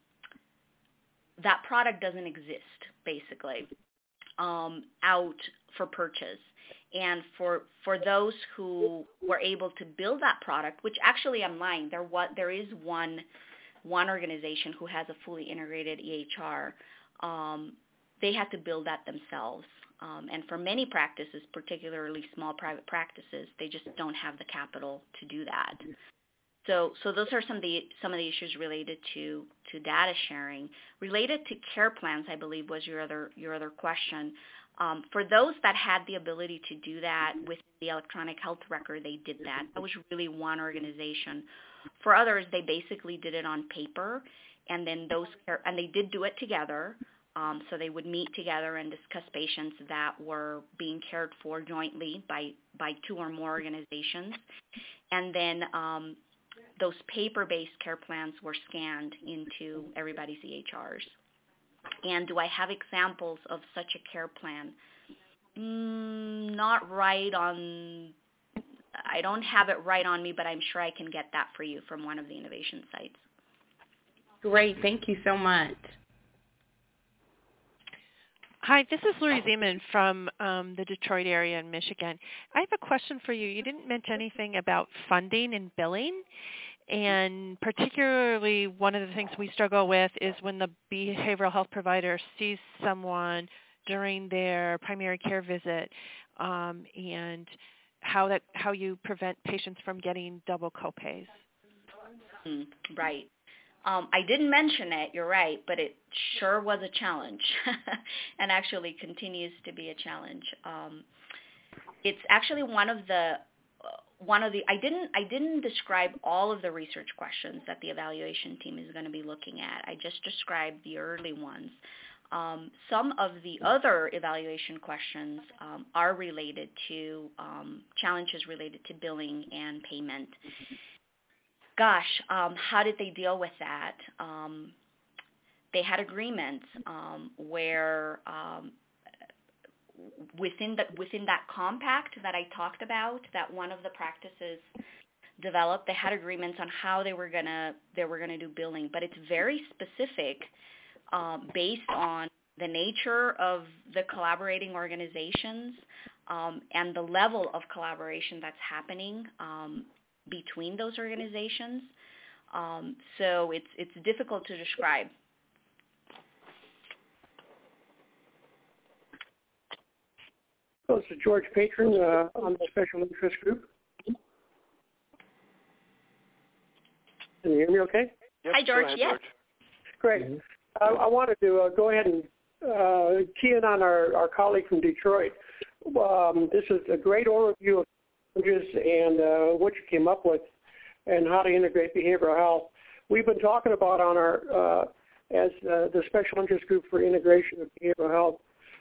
that product doesn't exist, basically, um, out for purchase. And for for those who were able to build that product, which actually I'm lying, there what there is one one organization who has a fully integrated E H R. Um, they had to build that themselves. Um, and for many practices, particularly small private practices, they just don't have the capital to do that. So so those are some of the some of the issues related to to data sharing. Related to care plans, I believe was your other your other question. Um, for those that had the ability to do that with the electronic health record, they did that. That was really one organization. For others, they basically did it on paper, and then those and they did do it together. Um, so they would meet together and discuss patients that were being cared for jointly by by two or more organizations, and then um, those paper-based care plans were scanned into everybody's E H Rs. And do I have examples of such a care plan? Mm, not right on, I don't have it right on me, but I'm sure I can get that for you from one of the innovation sites. Great. Thank you so much. Hi, this is Lori Zeman from um, the Detroit area in Michigan. I have a question for you. You didn't mention anything about funding and billing. And particularly one of the things we struggle with is when the behavioral health provider sees someone during their primary care visit, um, and how that how you prevent patients from getting double copays. Mm, right. Um, I didn't mention it, you're right, but it sure was a challenge and actually continues to be a challenge. Um, it's actually one of the One of the I didn't I didn't describe all of the research questions that the evaluation team is going to be looking at. I just described the early ones. Um, some of the other evaluation questions um, are related to um, challenges related to billing and payment. Gosh, um, how did they deal with that? Um, they had agreements um, where um, within the, within that compact that I talked about, that one of the practices developed, they had agreements on how they were gonna they were gonna do billing, but it's very specific, um, based on the nature of the collaborating organizations um, and the level of collaboration that's happening um, between those organizations. Um, so it's it's difficult to describe. So this is George Patron uh, on the Special Interest Group. Can you hear me okay? Yep, Hi, George. ahead, yes. George. Great. Uh, I wanted to uh, go ahead and uh, key in on our, our colleague from Detroit. um, this is a great overview of challenges and uh, what you came up with and how to integrate behavioral health. We've been talking about on our, uh, as uh, the Special Interest Group for Integration of Behavioral Health,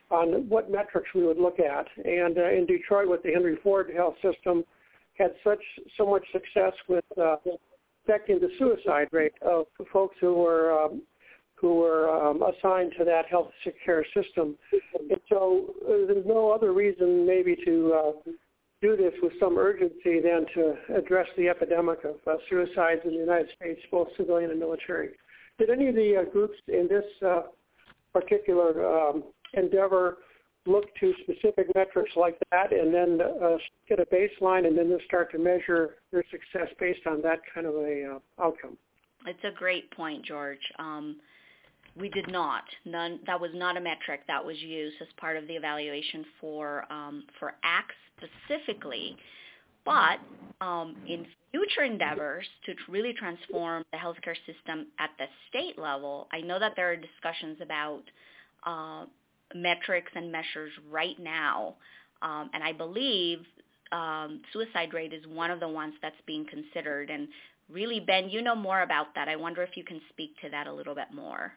on what metrics we would look at. And uh, in Detroit with the Henry Ford Health System, had such so much success with uh, affecting the suicide rate of folks who were um, who were um, assigned to that health care system. And so uh, there's no other reason maybe to uh, do this with some urgency than to address the epidemic of uh, suicides in the United States, both civilian and military. Did any of the uh, groups in this uh, particular um, endeavor look to specific metrics like that and then uh, get a baseline and then start to measure their success based on that kind of a uh, outcome? It's a great point, George. Um, we did not. None. That was not a metric that was used as part of the evaluation for um, for A C T specifically. But um, in future endeavors to really transform the healthcare system at the state level, I know that there are discussions about uh, metrics and measures right now, um, and I believe um, suicide rate is one of the ones that's being considered. And really, Ben, you know more about that. I wonder if you can speak to that a little bit more.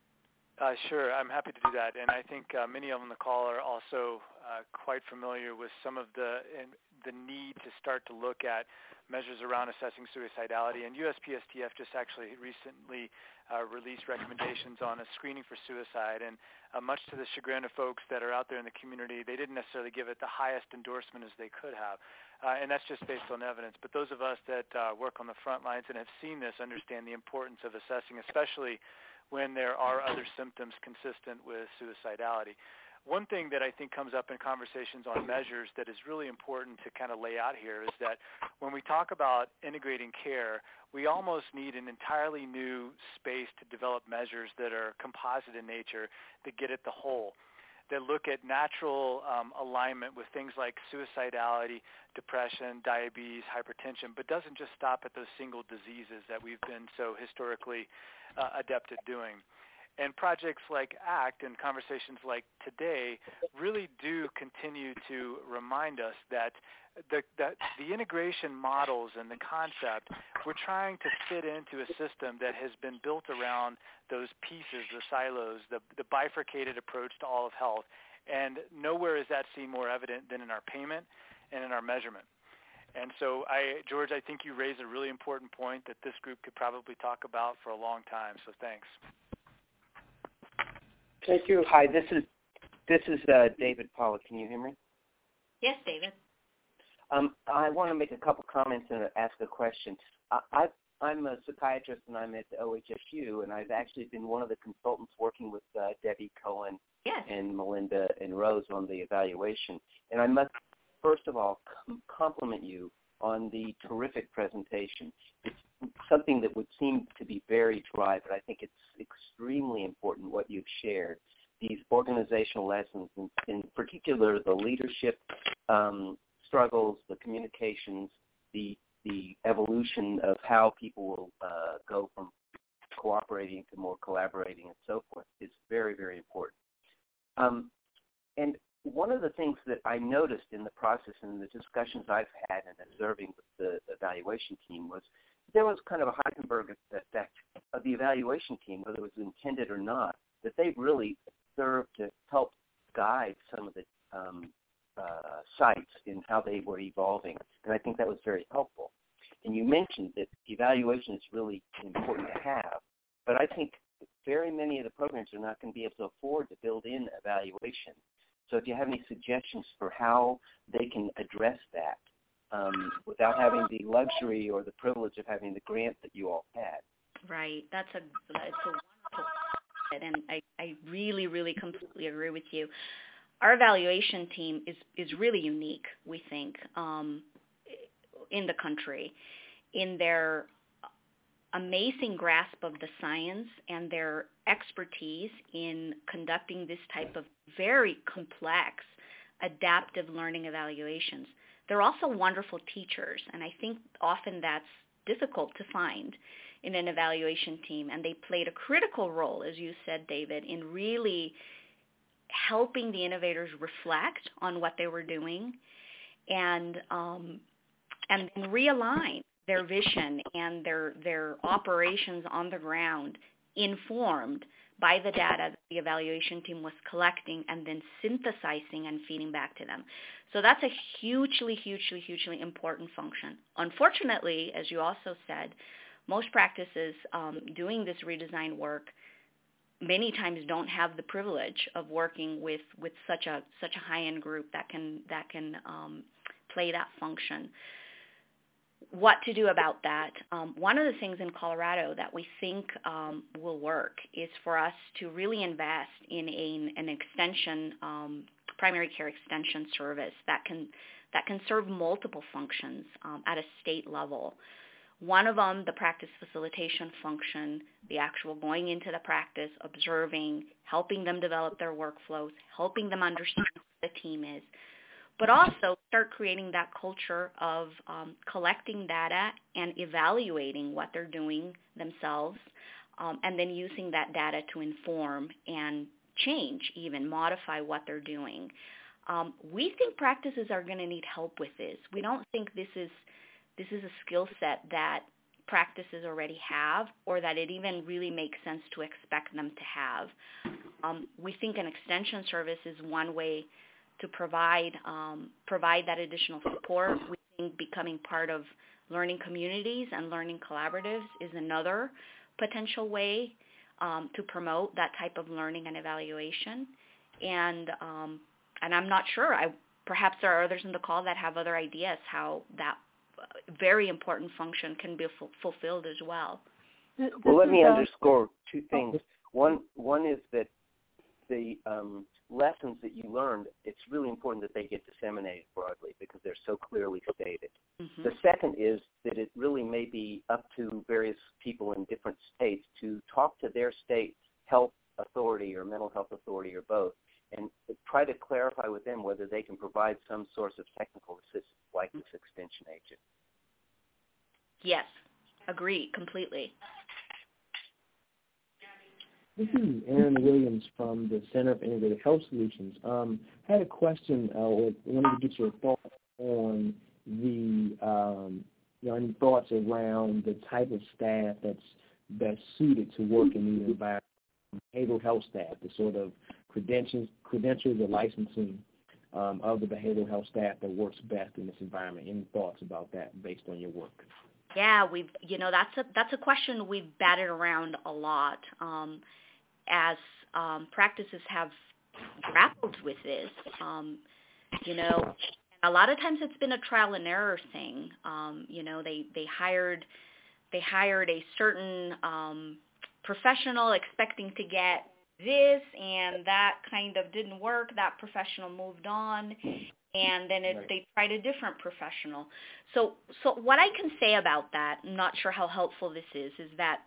Uh, sure, I'm happy to do that. And I think uh, many of on the call are also uh, quite familiar with some of the in, the need to start to look at measures around assessing suicidality. And U S P S T F just actually recently uh, released recommendations on a screening for suicide. And uh, much to the chagrin of folks that are out there in the community, they didn't necessarily give it the highest endorsement as they could have. Uh, and that's just based on evidence. But those of us that uh, work on the front lines and have seen this understand the importance of assessing, especially when there are other symptoms consistent with suicidality. One thing that I think comes up in conversations on measures that is really important to kind of lay out here is that when we talk about integrating care, we almost need an entirely new space to develop measures that are composite in nature that get at the whole, that look at natural um, alignment with things like suicidality, depression, diabetes, hypertension, but doesn't just stop at those single diseases that we've been so historically uh, adept at doing. And projects like ACT and conversations like today really do continue to remind us that the, that the integration models and the concept, we're trying to fit into a system that has been built around those pieces, the silos, the, the bifurcated approach to all of health. And nowhere is that seen more evident than in our payment and in our measurement. And so, I, George, I think you raised a really important point that this group could probably talk about for a long time. So thanks. Thank you. Hi, this is this is uh, David Pollock. Can you hear me? Yes, David. Um, I want to make a couple comments and ask a question. I, I've, I'm a psychiatrist and I'm at the O H S U, and I've actually been one of the consultants working with uh, Debbie Cohen yes. and Melinda and Rose on the evaluation. And I must, first of all, com- compliment you on the terrific presentation. It's something that would seem to be very dry, but I think it's extremely important what you've shared. These organizational lessons, in, in particular the leadership um, struggles, the communications, the the evolution of how people will uh, go from cooperating to more collaborating and so forth is very, very important. Um, and one of the things that I noticed in the process and the discussions I've had and observing with the evaluation team was there was kind of a Heisenberg effect of the evaluation team, whether it was intended or not, that they really served to help guide some of the um, uh, sites in how they were evolving. And I think that was very helpful. And you mentioned that evaluation is really important to have, but I think very many of the programs are not going to be able to afford to build in evaluation. So if you have any suggestions for how they can address that um, without having the luxury or the privilege of having the grant that you all had. Right. That's a, it's a wonderful, and I, I really, really completely agree with you. Our evaluation team is, is really unique, we think, um, in the country, in their amazing grasp of the science and their expertise in conducting this type of very complex adaptive learning evaluations. They're also wonderful teachers, and I think often that's difficult to find in an evaluation team, and they played a critical role, as you said, David, in really helping the innovators reflect on what they were doing and um, and then realign their vision and their their operations on the ground, informed by the data that the evaluation team was collecting and then synthesizing and feeding back to them. So that's a hugely, hugely, hugely important function. Unfortunately, as you also said, most practices um, doing this redesign work many times don't have the privilege of working with, with such a such a high-end group that can that can um, play that function. What to do about that? Um, one of the things in Colorado that we think um, will work is for us to really invest in a, an extension, um, primary care extension service that can that can serve multiple functions um, at a state level. One of them, the practice facilitation function, the actual going into the practice, observing, helping them develop their workflows, helping them understand who the team is, but also start creating that culture of um, collecting data and evaluating what they're doing themselves, um, and then using that data to inform and change, even modify what they're doing. Um, we think practices are going to need help with this. We don't think this is this is a skill set that practices already have, or that it even really makes sense to expect them to have. Um, we think an extension service is one way to provide um, provide that additional support. We think becoming part of learning communities and learning collaboratives is another potential way um, to promote that type of learning and evaluation. And um, and I'm not sure. I perhaps there are others in the call that have other ideas how that very important function can be f- fulfilled as well. Well, let me underscore two things. One one is that the um, lessons that you learned, it's really important that they get disseminated broadly because they're so clearly stated. Mm-hmm. The second is that it really may be up to various people in different states to talk to their state health authority or mental health authority or both and try to clarify with them whether they can provide some source of technical assistance like this extension agent. Yes, agree completely. This is Aaron Williams from the Center for Integrated Health Solutions. Um, I had a question. Uh, I wanted to get your thoughts on the, um, you know, any thoughts around the type of staff that's best suited to work in the environment. Behavioral health staff, the sort of credentials, credentials or licensing um, of the behavioral health staff that works best in this environment. Any thoughts about that based on your work? Yeah, we've, you know, that's a that's a question we've batted around a lot um, as um, practices have grappled with this. Um, you know, a lot of times it's been a trial and error thing. Um, you know, they they hired they hired a certain um, professional expecting to get this, and that kind of didn't work. That professional moved on, and then it, right. they tried a different professional. So, so what I can say about that, I'm not sure how helpful this is, is that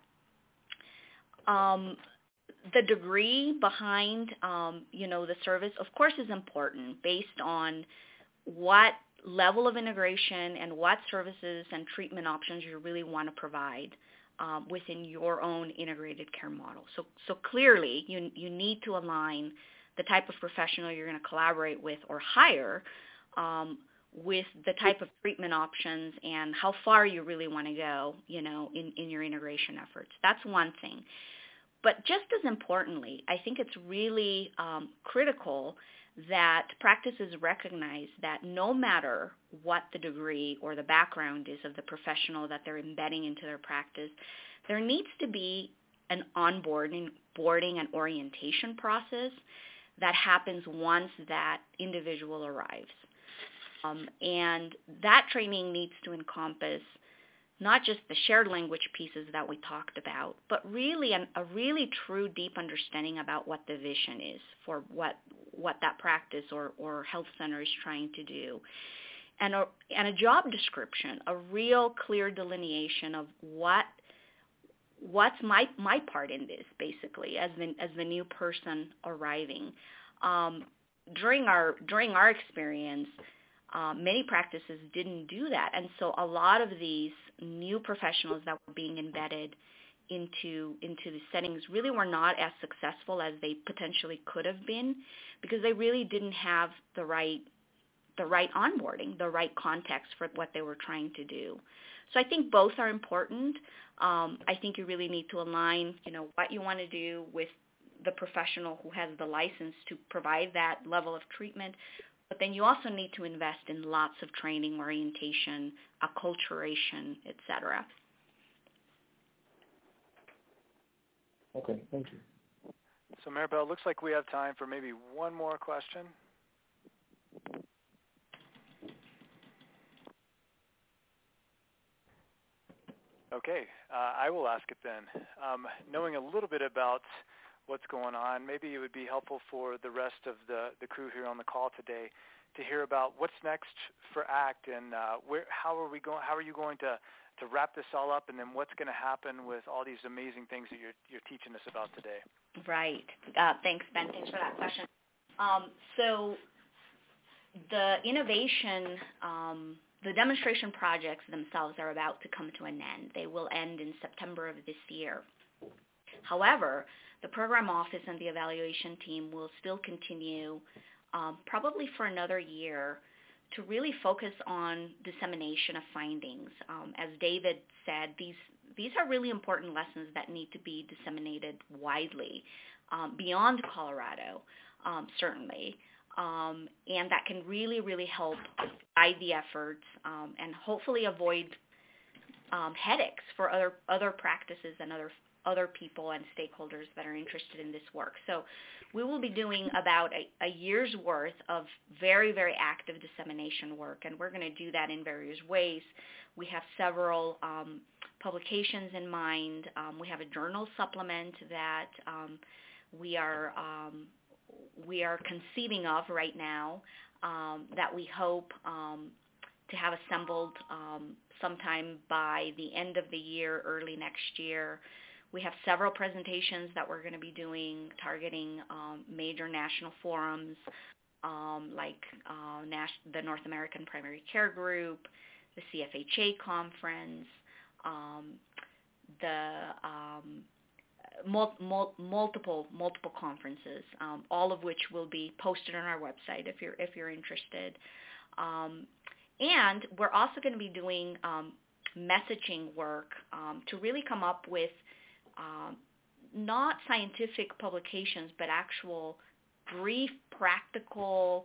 um, the degree behind, um, you know, the service, of course, is important based on what level of integration and what services and treatment options you really want to provide um, within your own integrated care model. So, so clearly, you you need to align the type of professional you're going to collaborate with or hire um, with the type of treatment options and how far you really want to go, you know, in, in your integration efforts. That's one thing. But just as importantly, I think it's really um, critical that practices recognize that no matter what the degree or the background is of the professional that they're embedding into their practice, there needs to be an onboarding boarding and orientation process that happens once that individual arrives. Um, and that training needs to encompass not just the shared language pieces that we talked about, but really an, a really true deep understanding about what the vision is for what what that practice or, or health center is trying to do. And a, and a job description, a real clear delineation of what what's my my part in this, basically, as the as the new person arriving. Um, during our during our experience, uh, many practices didn't do that, and so a lot of these new professionals that were being embedded into into the settings really were not as successful as they potentially could have been, because they really didn't have the right the right onboarding, the right context for what they were trying to do. So I think both are important. Um, I think you really need to align, you know, what you want to do with the professional who has the license to provide that level of treatment. But then you also need to invest in lots of training, orientation, acculturation, et cetera. Okay, thank you. So Maribel, it looks like we have time for maybe one more question. Okay, uh, I will ask it then. Um, knowing a little bit about what's going on, maybe it would be helpful for the rest of the, the crew here on the call today to hear about what's next for ACT and uh, where, how are we going? How are you going to, to wrap this all up, and then what's going to happen with all these amazing things that you're you're teaching us about today? Right. Uh, thanks, Ben. Thanks for that question. Um, so the innovation. Um, The demonstration projects themselves are about to come to an end. They will end in September of this year. However, the program office and the evaluation team will still continue um, probably for another year to really focus on dissemination of findings. Um, as David said, these these are really important lessons that need to be disseminated widely um, beyond Colorado, um, certainly. Um, and that can really, really help guide the efforts um, and hopefully avoid um, headaches for other other practices and other other people and stakeholders that are interested in this work. So we will be doing about a, a year's worth of very, very active dissemination work, and we're going to do that in various ways. We have several um, publications in mind. Um, we have a journal supplement that um, we are um, we are conceiving of right now um, that we hope um, to have assembled um, sometime by the end of the year, early next year. We have several presentations that we're going to be doing targeting um, major national forums um, like uh, Nas- the North American Primary Care Group, the C F H A conference, um, the um, Mul- mul- multiple multiple conferences, um, all of which will be posted on our website if you're if you're interested. Um, and we're also going to be doing um, messaging work um, to really come up with um, not scientific publications, but actual brief, practical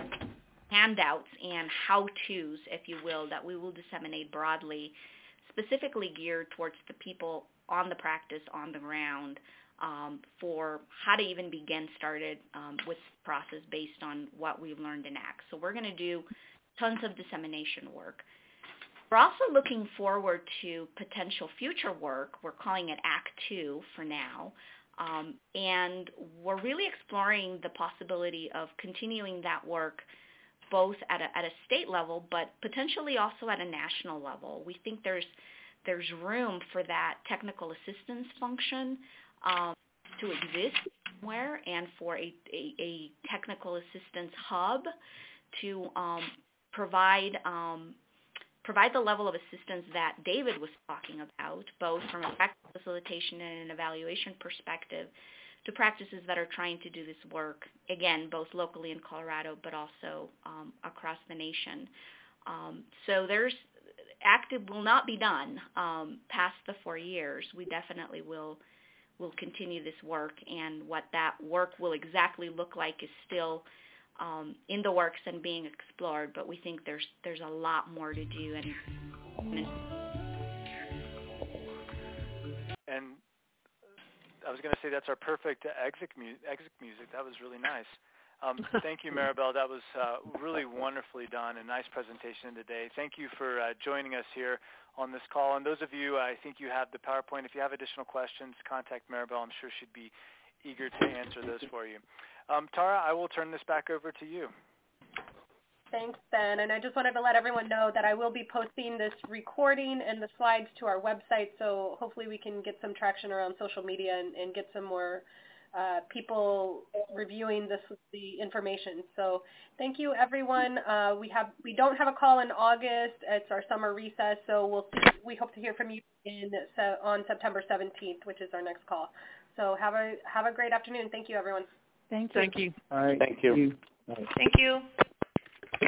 handouts and how-tos, if you will, that we will disseminate broadly, specifically geared towards the people on the practice, on the ground, um, for how to even begin started um, with the process based on what we've learned in ACT. So we're going to do tons of dissemination work. We're also looking forward to potential future work. We're calling it ACT two for now. Um, and we're really exploring the possibility of continuing that work both at a, at a state level, but potentially also at a national level. We think there's there's room for that technical assistance function um, to exist somewhere, and for a, a, a technical assistance hub to um, provide um, provide the level of assistance that David was talking about, both from a practice facilitation and an evaluation perspective, to practices that are trying to do this work, again, both locally in Colorado, but also um, across the nation. Um, so there's active will not be done um, past the four years. We definitely will will continue this work, and what that work will exactly look like is still um, in the works and being explored. But we think there's there's a lot more to do. And and I was going to say that's our perfect exit, mu- exit music. That was really nice. Um, thank you, Maribel. That was uh, really wonderfully done. A nice presentation today. Thank you for uh, joining us here on this call. And those of you, I think you have the PowerPoint. If you have additional questions, contact Maribel. I'm sure she'd be eager to answer those for you. Um, Tara, I will turn this back over to you. Thanks, Ben. And I just wanted to let everyone know that I will be posting this recording and the slides to our website, so hopefully we can get some traction around social media and, and get some more uh, people reviewing this the information. So thank you, everyone. Uh, we have we don't have a call in August. It's our summer recess, so we'll see, we hope to hear from you in on September seventeenth, which is our next call. So have a have a great afternoon. Thank you, everyone. Thank you. Thank you. All right. Thank you. Thank you. Thank you.